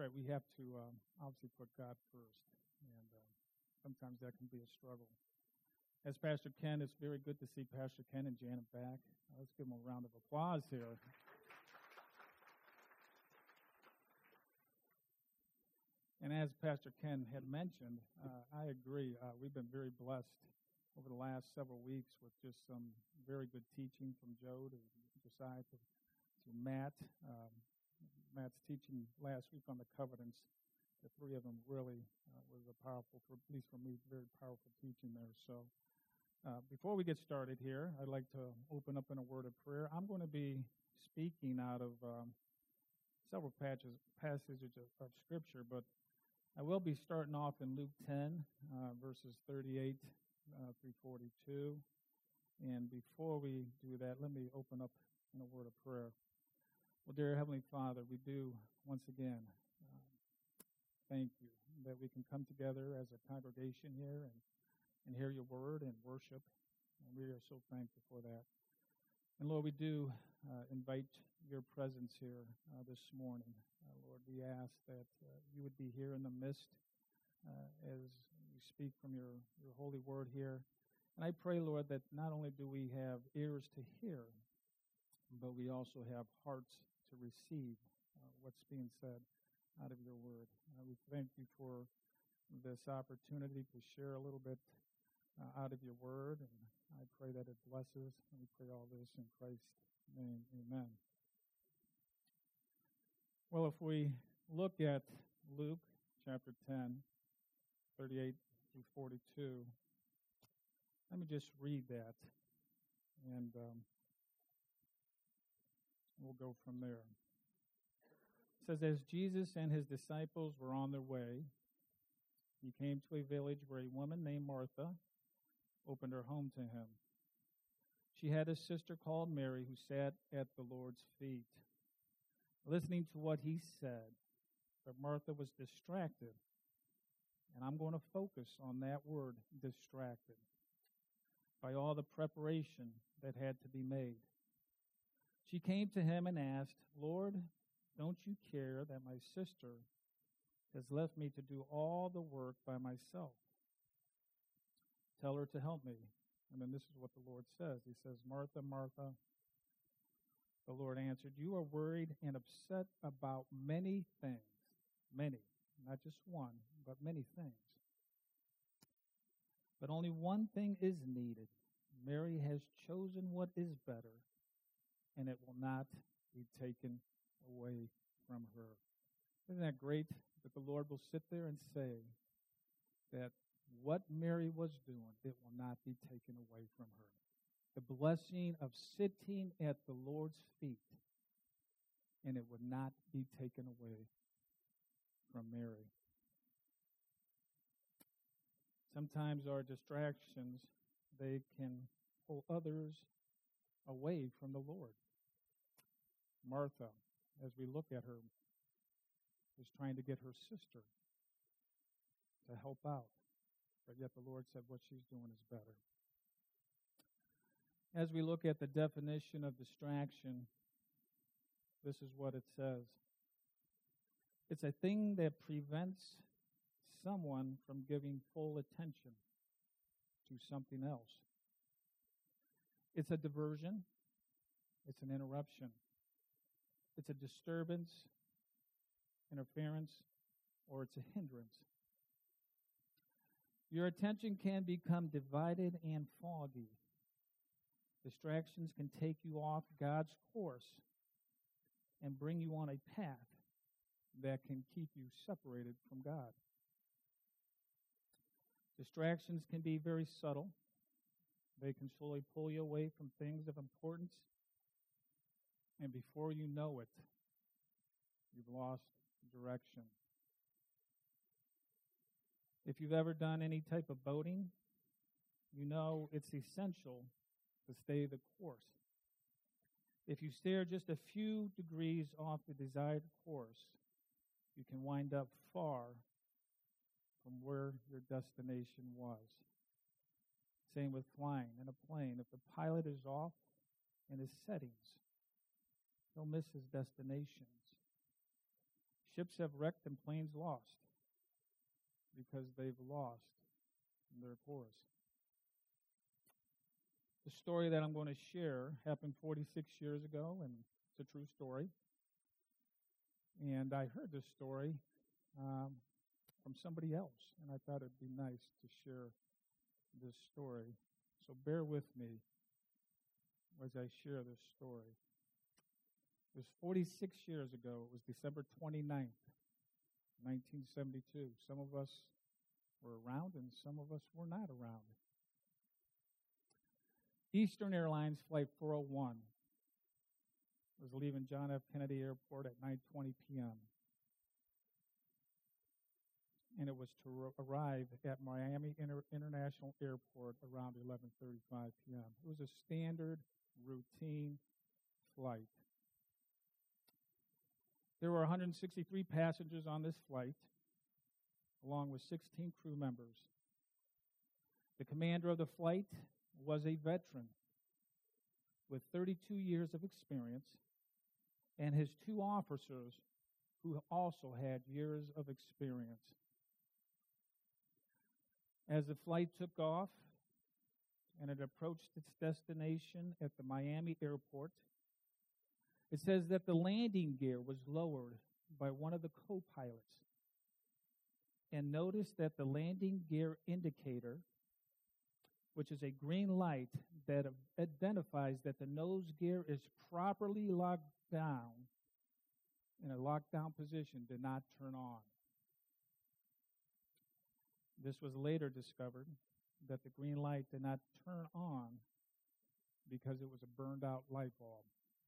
right. We have to obviously put God first, and sometimes that can be a struggle. As Pastor Ken, it's very good to see Pastor Ken and Janet back. Let's give them a round of applause here. And as Pastor Ken had mentioned, I agree. We've been very blessed over the last several weeks with just some very good teaching from Joe to Josiah to Matt. Matt's teaching last week on the covenants. The three of them really was a powerful, at least for me, very powerful teaching there. So before we get started here, I'd like to open up in a word of prayer. I'm going to be speaking out of several passages of Scripture, but I will be starting off in Luke 10, verses 38 through 42. And before we do that, let me open up in a word of prayer. Well, dear Heavenly Father, we do once again thank you that we can come together as a congregation here and hear your word and worship. And we are so thankful for that. And Lord, we do invite your presence here this morning. Lord, we ask that you would be here in the midst as we speak from your holy word here. And I pray, Lord, that not only do we have ears to hear, but we also have hearts to receive what's being said out of your word. We thank you for this opportunity to share a little bit out of your word, and I pray that it blesses. And we pray all this in Christ's name. Amen. Well, if we look at Luke chapter 10, 38 through 42, let me just read that, and we'll go from there. It says, as Jesus and his disciples were on their way, he came to a village where a woman named Martha opened her home to him. She had a sister called Mary who sat at the Lord's feet, listening to what he said. But Martha was distracted, and I'm going to focus on that word, distracted, by all the preparation that had to be made. She came to him and asked, Lord, don't you care that my sister has left me to do all the work by myself? Tell her to help me. And then this is what the Lord says. He says, Martha, Martha, the Lord answered, you are worried and upset about many things. Many, not just one, but many things. But only one thing is needed. Mary has chosen what is better, and it will not be taken away from her. Isn't that great that the Lord will sit there and say that what Mary was doing, it will not be taken away from her. The blessing of sitting at the Lord's feet, and it would not be taken away from Mary. Sometimes our distractions, they can pull others away from the Lord. Martha, as we look at her, is trying to get her sister to help out. But yet the Lord said what she's doing is better. As we look at the definition of distraction, this is what it says. It's a thing that prevents someone from giving full attention to something else. It's a diversion. It's an interruption. It's a disturbance, interference, or it's a hindrance. Your attention can become divided and foggy. Distractions can take you off God's course and bring you on a path that can keep you separated from God. Distractions can be very subtle. They can slowly pull you away from things of importance. And before you know it, you've lost direction. If you've ever done any type of boating, you know it's essential to stay the course. If you steer just a few degrees off the desired course, you can wind up far from where your destination was. Same with flying in a plane. If the pilot is off in his settings, he'll miss his destinations. Ships have wrecked and planes lost because they've lost their course. The story that I'm going to share happened 46 years ago, and it's a true story. And I heard this story from somebody else, and I thought it'd be nice to share this story. So bear with me as I share this story. It was 46 years ago. It was December 29th, 1972. Some of us were around, and some of us were not around. Eastern Airlines Flight 401 was leaving John F. Kennedy Airport at 9:20 p.m. And it was to arrive at Miami International Airport around 11:35 p.m. It was a standard, routine flight. There were 163 passengers on this flight, along with 16 crew members. The commander of the flight was a veteran with 32 years of experience, and his two officers who also had years of experience. As the flight took off and it approached its destination at the Miami airport, it says that the landing gear was lowered by one of the co-pilots. And notice that the landing gear indicator, which is a green light that identifies that the nose gear is properly locked down in a lockdown position, did not turn on. This was later discovered that the green light did not turn on because it was a burned out light bulb.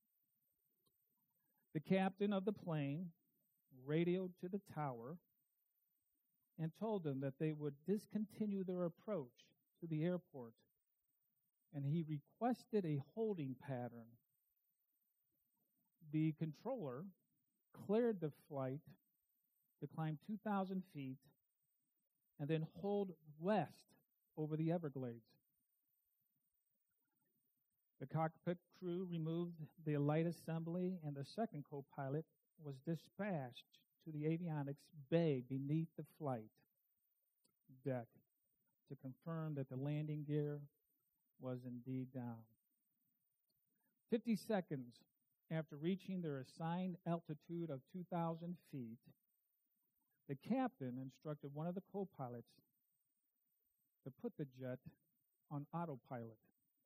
The captain of the plane radioed to the tower and told them that they would discontinue their approach to the airport, and he requested a holding pattern. The controller cleared the flight to climb 2,000 feet and then hold west over the Everglades. The cockpit crew removed the light assembly, and the second co-pilot was dispatched to the avionics bay beneath the flight deck to confirm that the landing gear was indeed down. 50 seconds after reaching their assigned altitude of 2,000 feet, the captain instructed one of the co-pilots to put the jet on autopilot.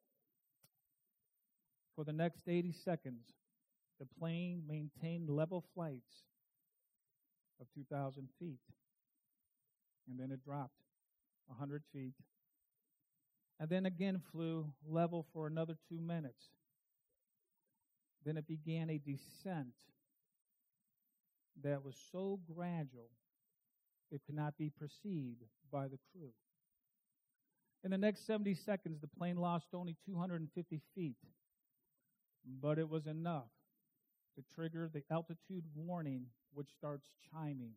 For the next 80 seconds, the plane maintained level flights of 2,000 feet, and then it dropped 100 feet, and then again flew level for another 2 minutes. Then it began a descent that was so gradual it could not be perceived by the crew. In the next 70 seconds, the plane lost only 250 feet, but it was enough to trigger the altitude warning, which starts chiming.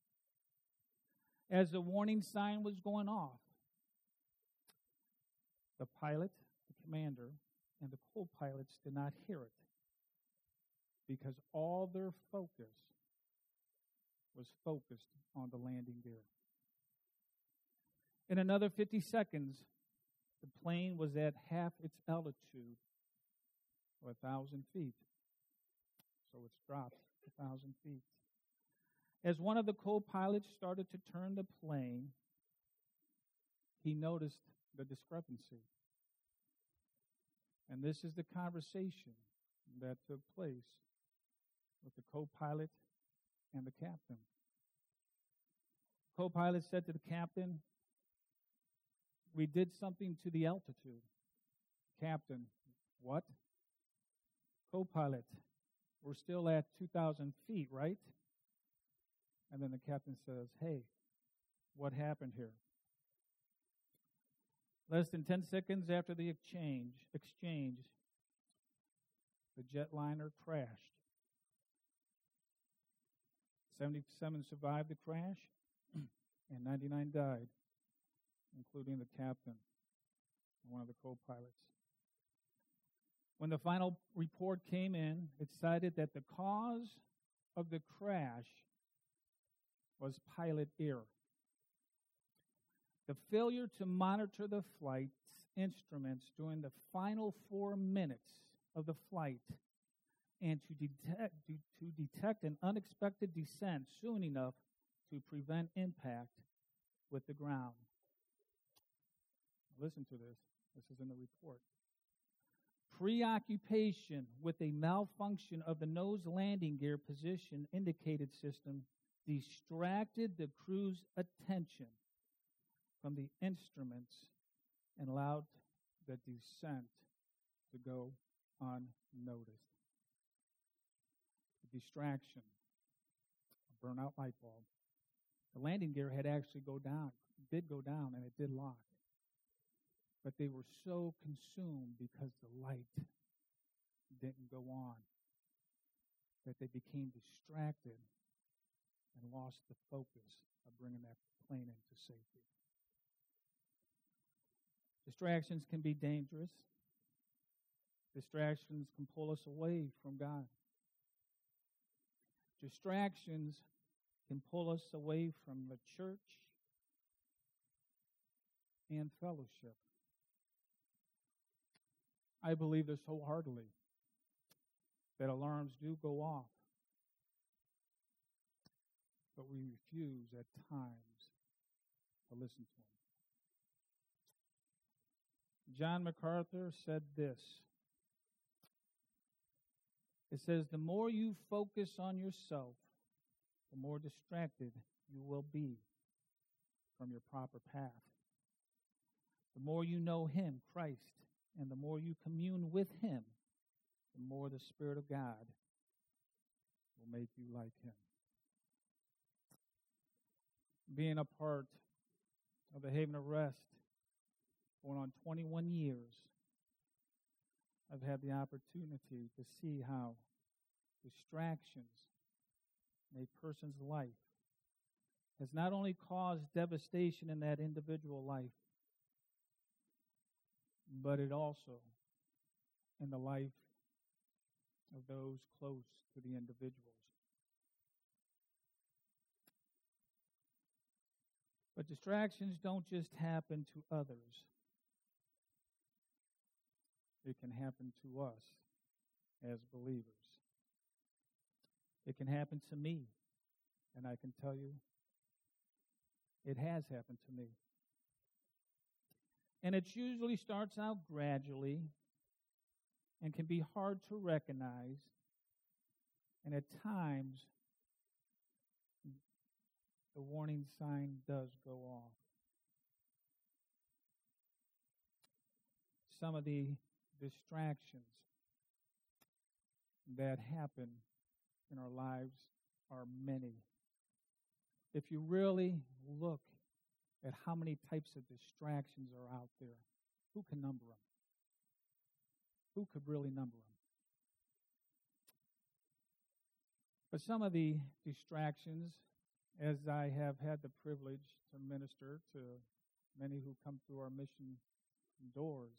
As the warning sign was going off, the pilot, the commander, and the co-pilots did not hear it because all their focus was focused on the landing gear. In another 50 seconds, the plane was at half its altitude, or 1,000 feet. So it's dropped 1,000 feet. As one of the co-pilots started to turn the plane, he noticed the discrepancy. And this is the conversation that took place with the co-pilot and the captain. Co-pilot said to the captain, "We did something to the altitude." Captain, "What?" Co-pilot, "We're still at 2,000 feet, right?" And then the captain says, "Hey, what happened here?" Less than 10 seconds after the exchange, the jetliner crashed. 77 survived the crash, and 99 died, including the captain and one of the co-pilots. When the final report came in, it cited that the cause of the crash was pilot error. The failure to monitor the flight's instruments during the final 4 minutes of the flight and to detect an unexpected descent soon enough to prevent impact with the ground. Listen to this. This is in the report. Preoccupation with a malfunction of the nose landing gear position indicated system distracted the crew's attention from the instruments and allowed the descent to go unnoticed. The distraction, a burnout light bulb. The landing gear had actually did go down, and it did lock. But they were so consumed because the light didn't go on that they became distracted and lost the focus of bringing that plane into safety. Distractions can be dangerous. Distractions can pull us away from God. Distractions can pull us away from the church and fellowship. I believe this wholeheartedly, that alarms do go off, but we refuse at times to listen to them. John MacArthur said this. It says, the more you focus on yourself, the more distracted you will be from your proper path. The more you know Him, Christ, and the more you commune with Him, the more the Spirit of God will make you like Him. Being a part of the Haven of Rest, going on 21 years, I've had the opportunity to see how distractions in a person's life has not only caused devastation in that individual life, but it also in the life of those close to the individuals. But distractions don't just happen to others. It can happen to us as believers. It can happen to me, and I can tell you, it has happened to me. And it usually starts out gradually and can be hard to recognize, and at times, the warning sign does go off. Some of the distractions that happen in our lives are many. If you really look at how many types of distractions are out there, who can number them? Who could really number them? But some of the distractions, as I have had the privilege to minister to many who come through our mission doors,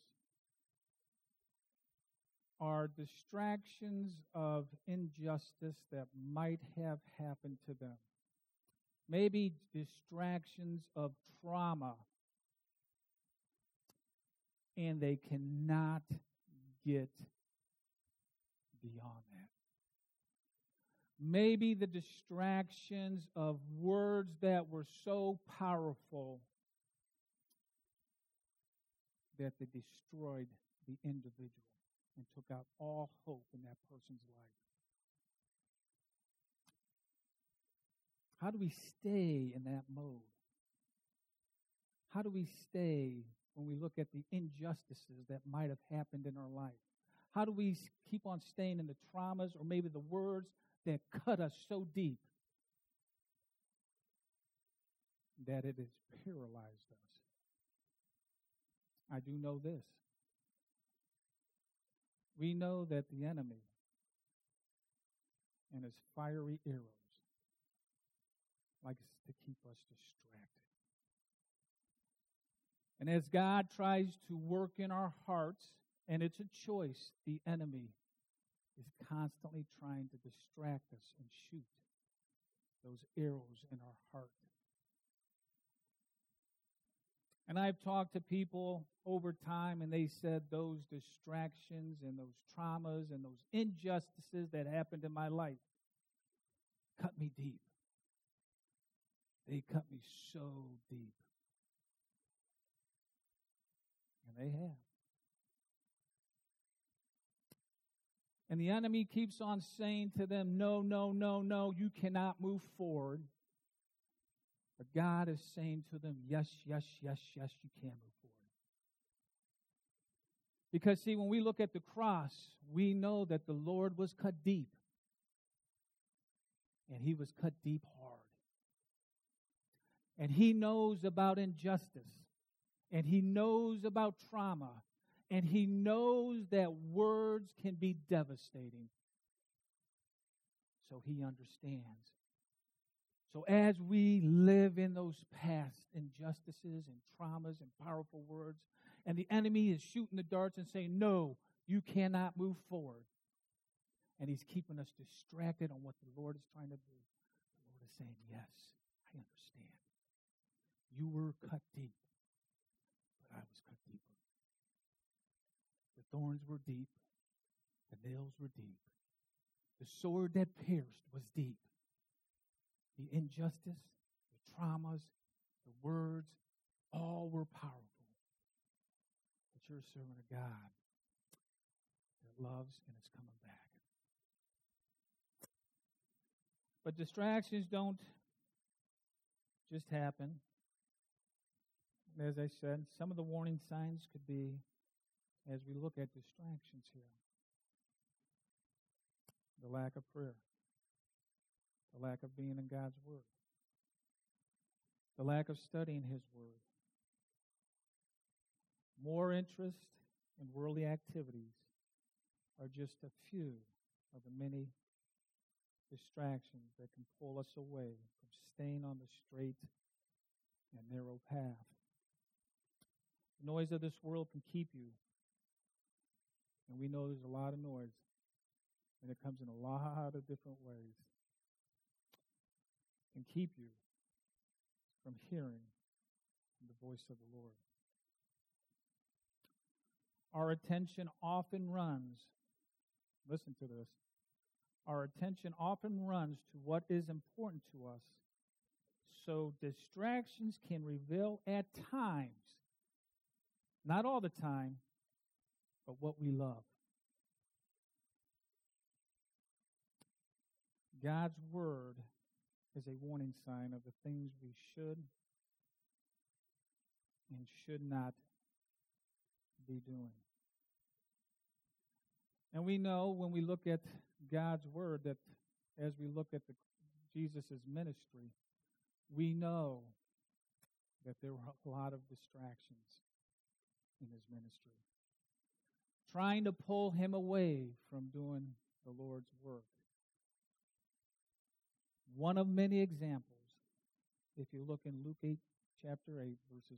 are distractions of injustice that might have happened to them. Maybe distractions of trauma, and they cannot get beyond that. Maybe the distractions of words that were so powerful that they destroyed the individual and took out all hope in that person's life. How do we stay in that mode? How do we stay when we look at the injustices that might have happened in our life? How do we keep on staying in the traumas or maybe the words that cut us so deep that it has paralyzed us? I do know this. We know that the enemy and his fiery arrows likes to keep us distracted. And as God tries to work in our hearts, and it's a choice, the enemy is constantly trying to distract us and shoot those arrows in our heart. And I've talked to people over time, and they said those distractions and those traumas and those injustices that happened in my life cut me deep. They cut me so deep. And they have. And the enemy keeps on saying to them, no, no, no, no, you cannot move forward. But God is saying to them, yes, yes, yes, yes, you can move forward. Because, see, when we look at the cross, we know that the Lord was cut deep. And he was cut deep hard. And he knows about injustice. And he knows about trauma. And he knows that words can be devastating. So he understands. So as we live in those past injustices and traumas and powerful words, and the enemy is shooting the darts and saying, no, you cannot move forward. And he's keeping us distracted on what the Lord is trying to do. The Lord is saying, yes, I understand. You were cut deep, but I was cut deeper. The thorns were deep. The nails were deep. The sword that pierced was deep. The injustice, the traumas, the words, all were powerful. But you're a servant of God that loves and is coming back. But distractions don't just happen. As I said, some of the warning signs could be as we look at distractions here. The lack of prayer. The lack of being in God's Word. The lack of studying His Word. More interest in worldly activities are just a few of the many distractions that can pull us away from staying on the straight and narrow path. The noise of this world can keep you. And we know there's a lot of noise. And it comes in a lot of different ways. Can keep you from hearing the voice of the Lord. Our attention often runs, listen to this, our attention often runs to what is important to us. So distractions can reveal at times, not all the time, but what we love. God's Word is a warning sign of the things we should and should not be doing. And we know when we look at God's Word that as we look at Jesus' ministry, we know that there were a lot of distractions in his ministry, trying to pull him away from doing the Lord's work. One of many examples, if you look in Luke chapter 8, verses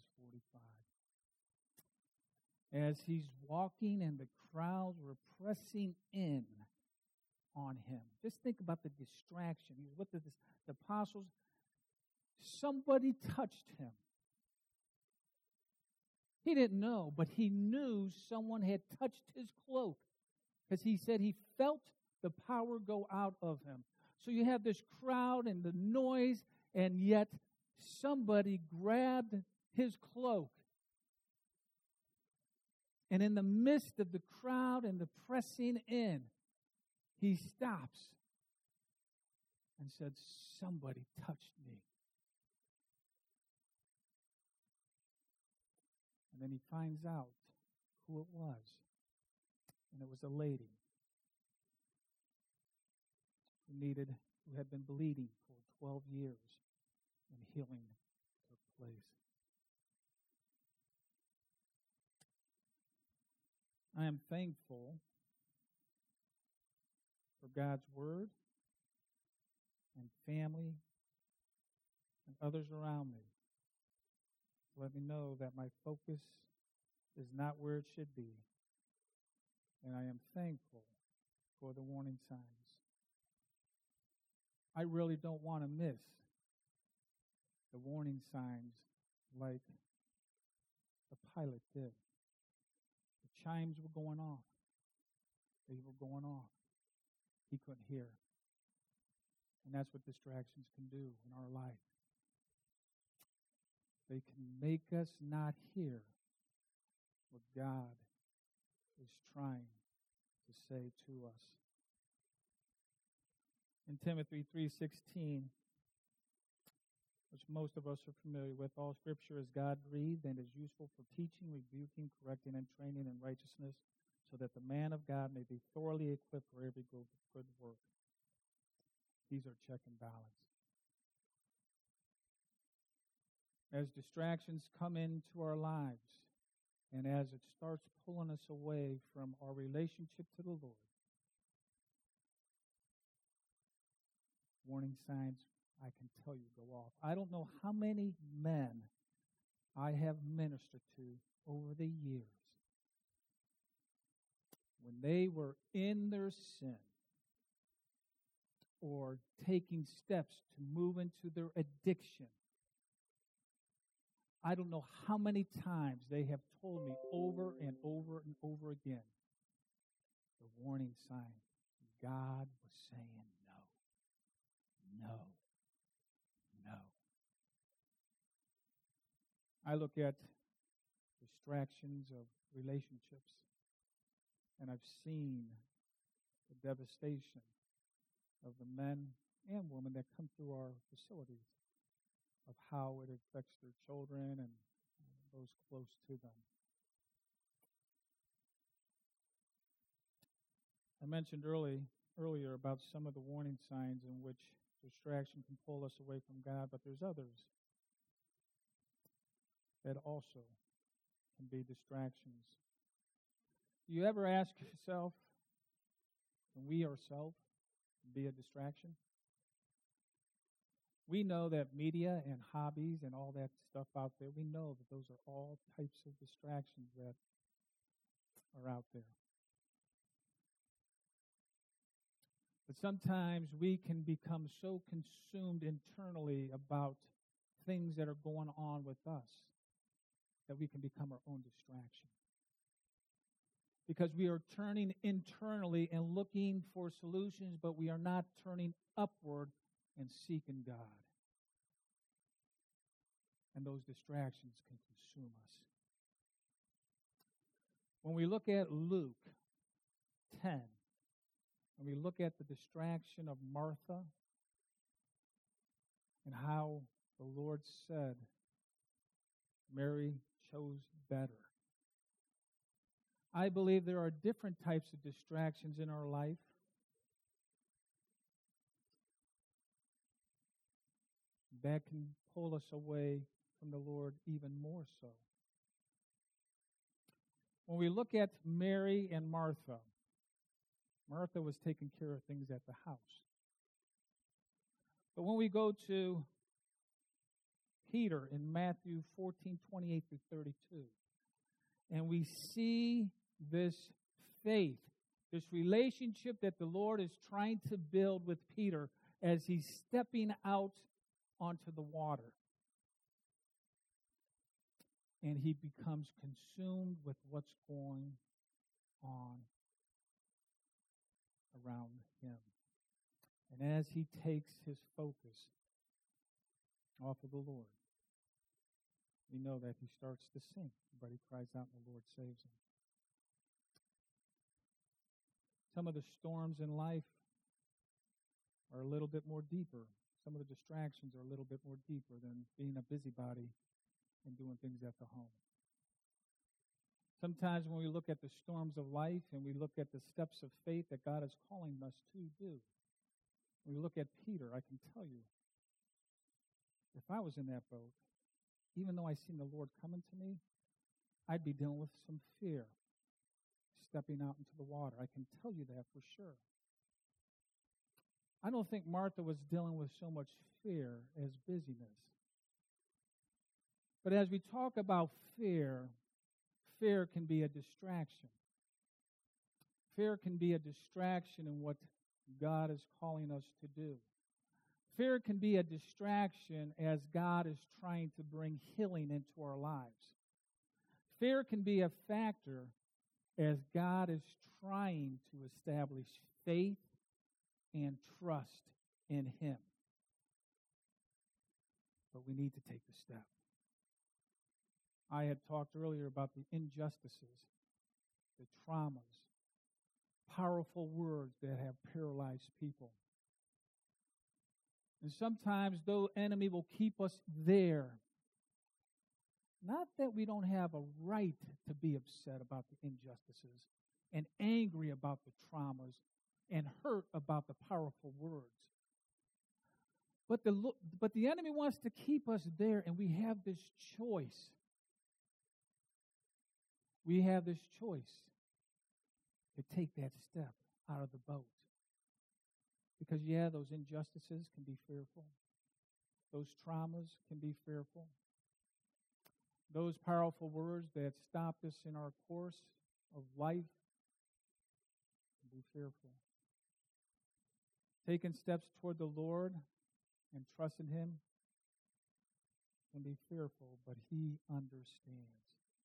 45. As he's walking and the crowds were pressing in on him. Just think about the distraction. He's with the apostles. Somebody touched him. He didn't know, but he knew someone had touched his cloak because he said he felt the power go out of him. So you have this crowd and the noise, and yet somebody grabbed his cloak. And in the midst of the crowd and the pressing in, he stops and said, somebody touched me. And then he finds out who it was. And it was a lady who had been bleeding for 12 years, and healing took place. I am thankful for God's Word and family and others around me. Let me know that my focus is not where it should be. And I am thankful for the warning signs. I really don't want to miss the warning signs like the pilot did. The chimes were going off. They were going off. He couldn't hear. And that's what distractions can do in our life. They can make us not hear what God is trying to say to us. In Timothy 3:16, which most of us are familiar with, all Scripture is God-breathed and is useful for teaching, rebuking, correcting, and training in righteousness, so that the man of God may be thoroughly equipped for every good work. These are check and balance. As distractions come into our lives, and as it starts pulling us away from our relationship to the Lord, warning signs, I can tell you, go off. I don't know how many men I have ministered to over the years when they were in their sin or taking steps to move into their addiction. I don't know how many times they have told me over and over and over again the warning sign. God was saying no. No. No. I look at distractions of relationships, and I've seen the devastation of the men and women that come through our facilities, of how it affects their children and those close to them. I mentioned earlier about some of the warning signs in which distraction can pull us away from God, but there's others that also can be distractions. You ever ask yourself, can we ourselves be a distraction? We know that media and hobbies and all that stuff out there, we know that those are all types of distractions that are out there. But sometimes we can become so consumed internally about things that are going on with us that we can become our own distraction. Because we are turning internally and looking for solutions, but we are not turning upward and seeking God. And those distractions can consume us. When we look at Luke 10, and we look at the distraction of Martha and how the Lord said Mary chose better. I believe there are different types of distractions in our life. That can pull us away from the Lord even more so. When we look at Mary and Martha, Martha was taking care of things at the house. But when we go to Peter in Matthew 14:28-32, and we see this faith, this relationship that the Lord is trying to build with Peter as he's stepping out onto the water. And he becomes consumed with what's going on around him. And as he takes his focus off of the Lord, we know that he starts to sink, but he cries out and the Lord saves him. Some of the storms in life are a little bit more deeper. Some of the distractions are a little bit more deeper than being a busybody and doing things at the home. Sometimes when we look at the storms of life and we look at the steps of faith that God is calling us to do, when we look at Peter, I can tell you, if I was in that boat, even though I seen the Lord coming to me, I'd be dealing with some fear stepping out into the water. I can tell you that for sure. I don't think Martha was dealing with so much fear as busyness. But as we talk about fear, fear can be a distraction. Fear can be a distraction in what God is calling us to do. Fear can be a distraction as God is trying to bring healing into our lives. Fear can be a factor as God is trying to establish faith and trust in Him. But we need to take the step. I had talked earlier about the injustices, the traumas, powerful words that have paralyzed people. And sometimes the enemy will keep us there. Not that we don't have a right to be upset about the injustices and angry about the traumas and hurt about the powerful words. But the enemy wants to keep us there, and we have this choice. We have this choice to take that step out of the boat. Because, yeah, those injustices can be fearful. Those traumas can be fearful. Those powerful words that stopped us in our course of life can be fearful. Taking steps toward the Lord and trusting Him can be fearful, but He understands.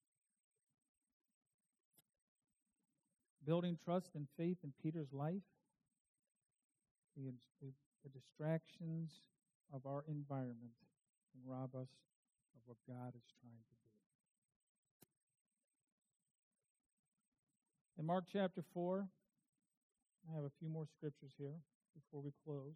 Building trust and faith in Peter's life, the distractions of our environment can rob us of what God is trying to do. In Mark chapter 4, I have a few more scriptures here before we close.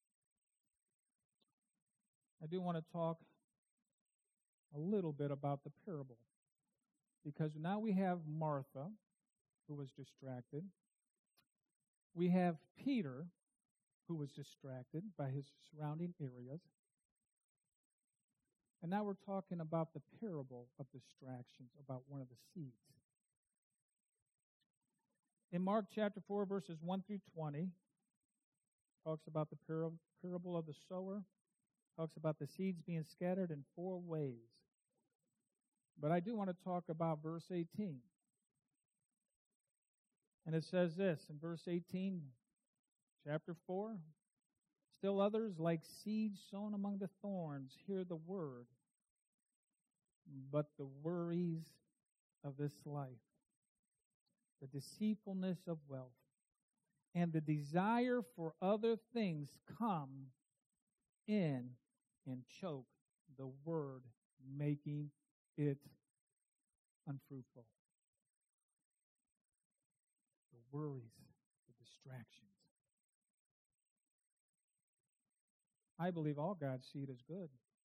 I do want to talk a little bit about the parable, because now we have Martha, who was distracted. We have Peter, who was distracted by his surrounding areas. And now we're talking about the parable of distractions, about one of the seeds. In Mark chapter 4, verses 1 through 20, talks about the parable of the sower, talks about the seeds being scattered in 4 ways. But I do want to talk about verse 18. And it says this in verse 18, chapter 4, still others, like seeds sown among the thorns, hear the word, but the worries of this life, the deceitfulness of wealth, and the desire for other things come in and choke the word, making it unfruitful. The worries, the distractions. I believe all God's seed is good.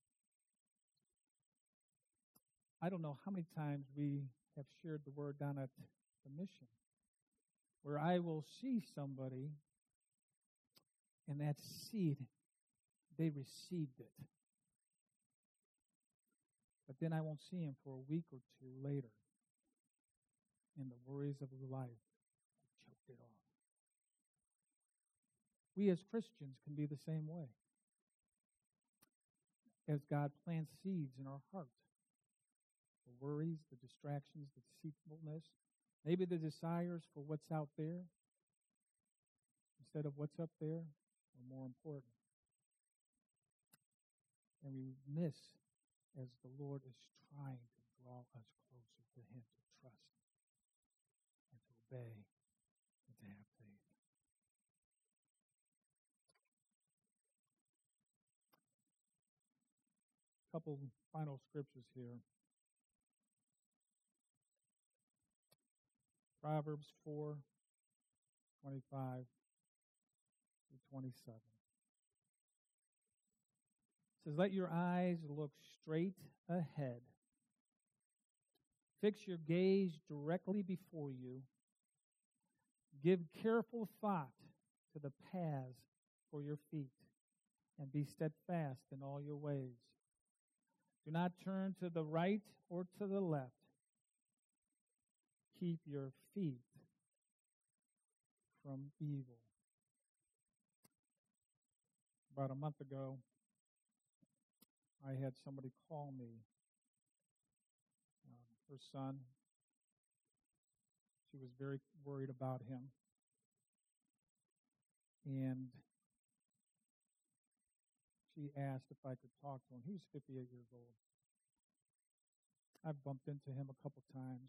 I don't know how many times we have shared the word down at the mission, where I will see somebody and that seed, they received it. But then I won't see him for a week or two later, and the worries of life have choked it off. We as Christians can be the same way. As God plants seeds in our heart, the worries, the distractions, the deceitfulness, maybe the desires for what's out there instead of what's up there are more important. And we miss as the Lord is trying to draw us closer to Him, to trust and to obey and to have faith. A couple final scriptures here. Proverbs 4:25 through 27. It says, let your eyes look straight ahead. Fix your gaze directly before you. Give careful thought to the paths for your feet, and be steadfast in all your ways. Do not turn to the right or to the left. Keep your feet from evil. About a month ago, I had somebody call me. Her son, she was very worried about him. And she asked if I could talk to him. He was 58 years old. I've bumped into him a couple times.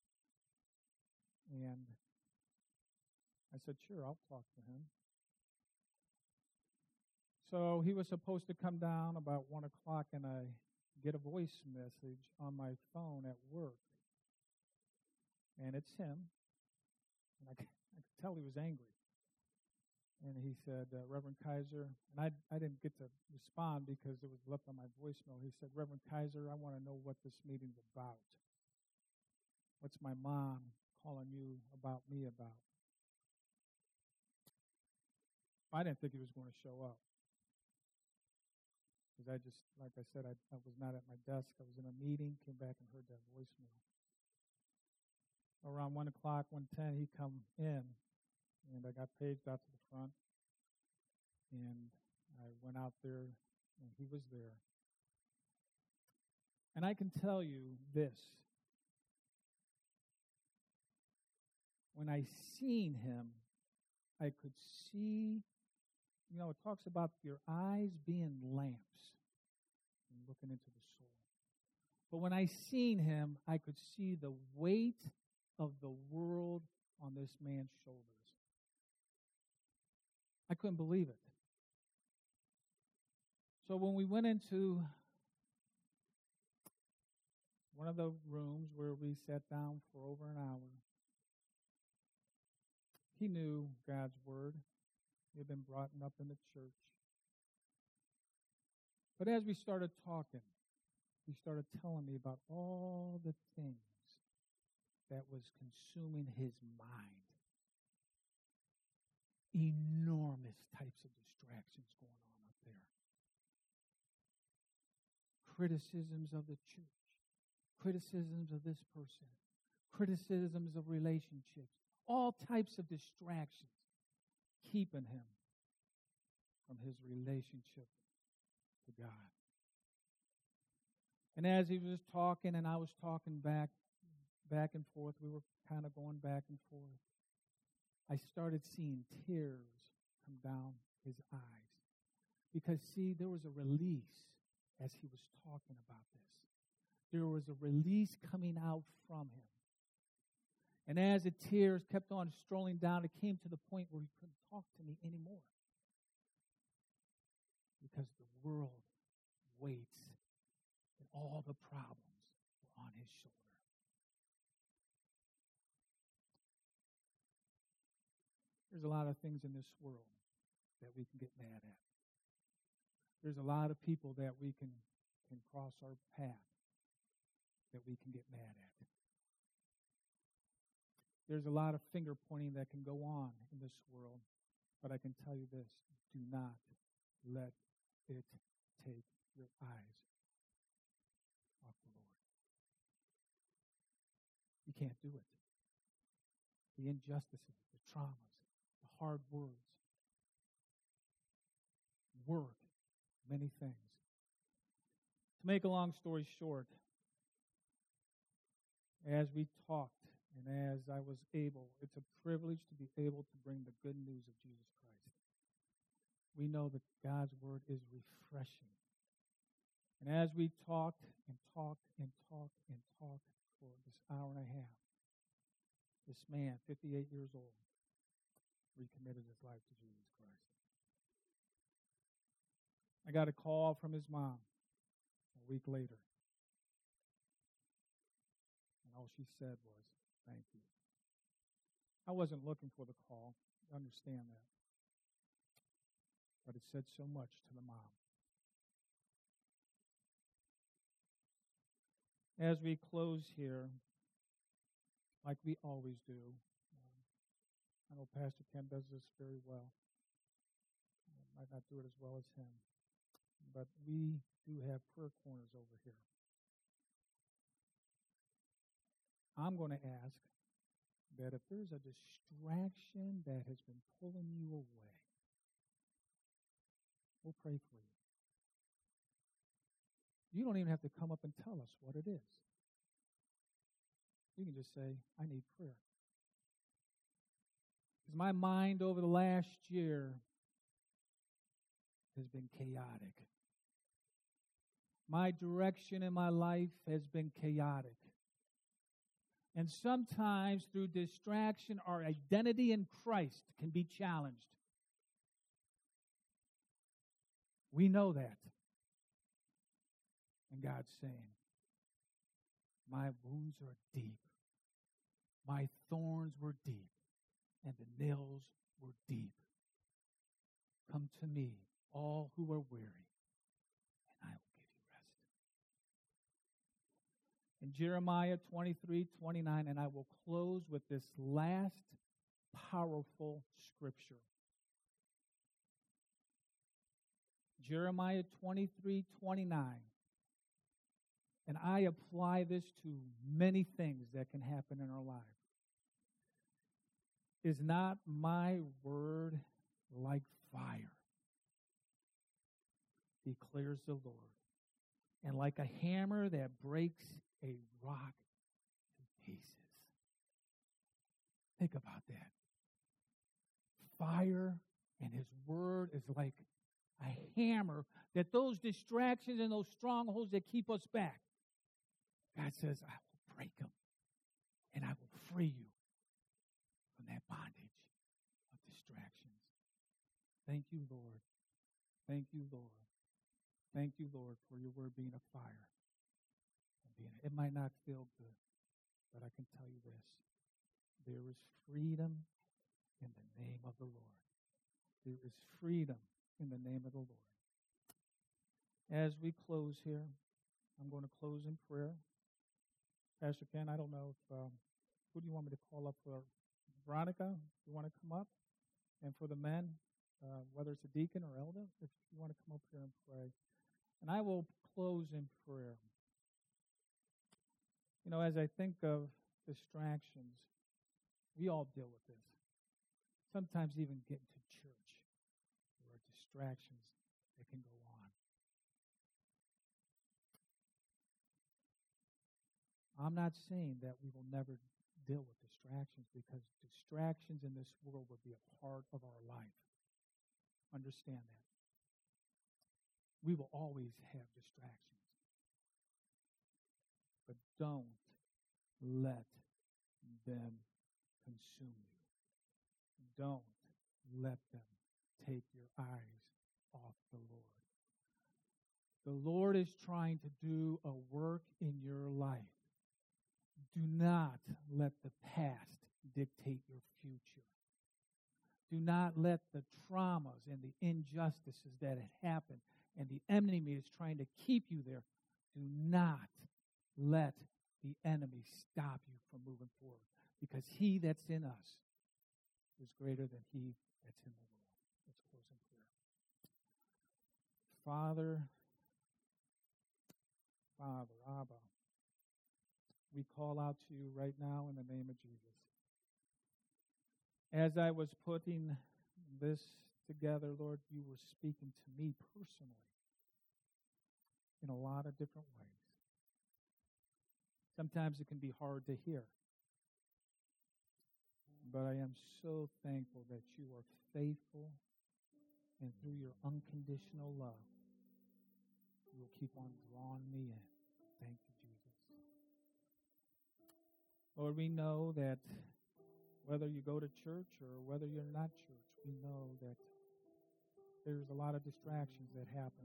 And I said, sure, I'll talk to him. So he was supposed to come down about 1 o'clock, and I get a voice message on my phone at work. And it's him. And I could tell he was angry. And he said, Reverend Kaiser, and I didn't get to respond because it was left on my voicemail. He said, Reverend Kaiser, I want to know what this meeting's about. What's my mom calling you about me about? I didn't think he was going to show up. Because I just, like I said, I was not at my desk. I was in a meeting, came back and heard that voicemail. Around 1 o'clock, 1:10, he come in, and I got paged out to the front. And I went out there, and he was there. And I can tell you this. When I seen him, I could see, it talks about your eyes being lamps and looking into the soul. But when I seen him, I could see the weight of the world on this man's shoulders. I couldn't believe it. So when we went into one of the rooms where we sat down for over an hour, he knew God's word. He had been brought up in the church. But as we started talking, he started telling me about all the things that was consuming his mind. Enormous types of distractions going on up there. Criticisms of the church, criticisms of this person, criticisms of relationships, all types of distractions keeping him from his relationship to God. And as he was talking and I was talking back and forth, we were kind of going back and forth, I started seeing tears come down his eyes. Because, see, there was a release as he was talking about this. There was a release coming out from him. And as the tears kept on strolling down, it came to the point where he couldn't talk to me anymore. Because the world waits and all the problems were on his shoulder. There's a lot of things in this world that we can get mad at. There's a lot of people that we can cross our path that we can get mad at. There's a lot of finger pointing that can go on in this world, but I can tell you this, do not let it take your eyes off the Lord. You can't do it. The injustices, the traumas, the hard words, work, many things. To make a long story short, as we talked and as I was able, it's a privilege to be able to bring the good news of Jesus Christ. We know that God's word is refreshing. And as we talked and talked and talked and talked for this hour and a half, this man, 58 years old, recommitted his life to Jesus Christ. I got a call from his mom a week later. And all she said was, thank you. I wasn't looking for the call. I understand that. But it said so much to the mom. As we close here, like we always do, I know Pastor Ken does this very well. I might not do it as well as him. But we do have prayer corners over here. I'm going to ask that if there's a distraction that has been pulling you away, we'll pray for you. You don't even have to come up and tell us what it is. You can just say, I need prayer. Because my mind over the last year has been chaotic. My direction in my life has been chaotic. And sometimes through distraction, our identity in Christ can be challenged. We know that. And God's saying, my wounds are deep. My thorns were deep. And the nails were deep. Come to me, all who are weary, and I will give you rest. In Jeremiah 23:29, and I will close with this last powerful scripture. Jeremiah 23:29. And I apply this to many things that can happen in our lives. Is not my word like fire, declares the Lord, and like a hammer that breaks a rock to pieces? Think about that. Fire and His word is like a hammer that those distractions and those strongholds that keep us back, God says, I will break them and I will free you from that bondage of distractions. Thank you, Lord. Thank you, Lord. Thank you, Lord, for your word being a fire. It might not feel good, but I can tell you this. There is freedom in the name of the Lord. There is freedom in the name of the Lord. As we close here, I'm going to close in prayer. Pastor Ken, I don't know if, who do you want me to call up for? Veronica, you want to come up? And for the men, whether it's a deacon or elder, if you want to come up here and pray. And I will close in prayer. You know, as I think of distractions, we all deal with this. Sometimes even getting to church, there are distractions that can go on. I'm not saying that we will never deal with distractions, because distractions in this world will be a part of our life. Understand that. We will always have distractions. But don't let them consume you. Don't let them take your eyes off the Lord. The Lord is trying to do a work in your life. Do not let the past dictate your future. Do not let the traumas and the injustices that had happened and the enemy is trying to keep you there. Do not let the enemy stop you from moving forward, because he that's in us is greater than he that's in the world. Let's close in prayer. Father, Abba, we call out to you right now in the name of Jesus. As I was putting this together, Lord, you were speaking to me personally in a lot of different ways. Sometimes it can be hard to hear. But I am so thankful that you are faithful, and through your unconditional love, you will keep on drawing me in. Thank you, Jesus. Lord, we know that whether you go to church or whether you're not church, we know that there's a lot of distractions that happen.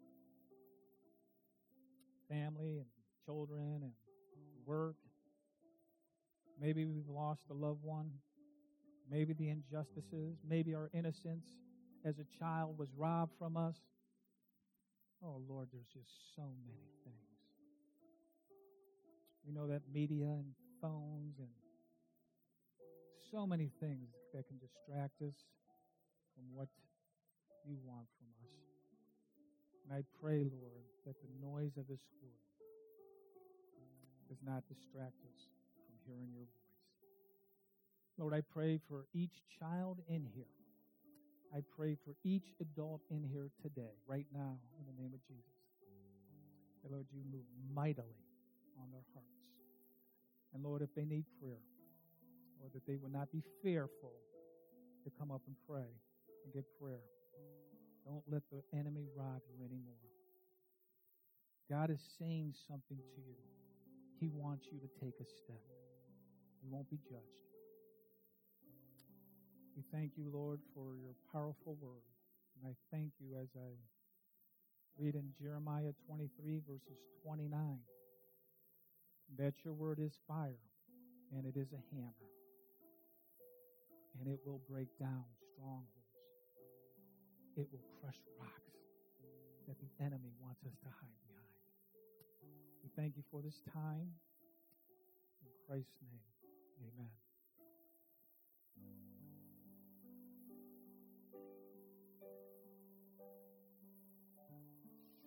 Family and children and work. Maybe we've lost a loved one. Maybe the injustices. Maybe our innocence as a child was robbed from us. Oh, Lord, there's just so many things. We know that media and phones and so many things that can distract us from what you want from us. And I pray, Lord, that the noise of this world does not distract us from hearing your voice. Lord, I pray for each child in here. I pray for each adult in here today, right now, in the name of Jesus. That, Lord, you move mightily on their hearts. And, Lord, if they need prayer, Lord, that they would not be fearful to come up and pray and get prayer. Don't let the enemy rob you anymore. God is saying something to you. He wants you to take a step. You won't be judged. We thank you, Lord, for your powerful word. And I thank you as I read in Jeremiah 23, verses 29, that your word is fire and it is a hammer. And it will break down strongholds. It will crush rocks that the enemy wants us to hide behind. We thank you for this time. In Christ's name, amen.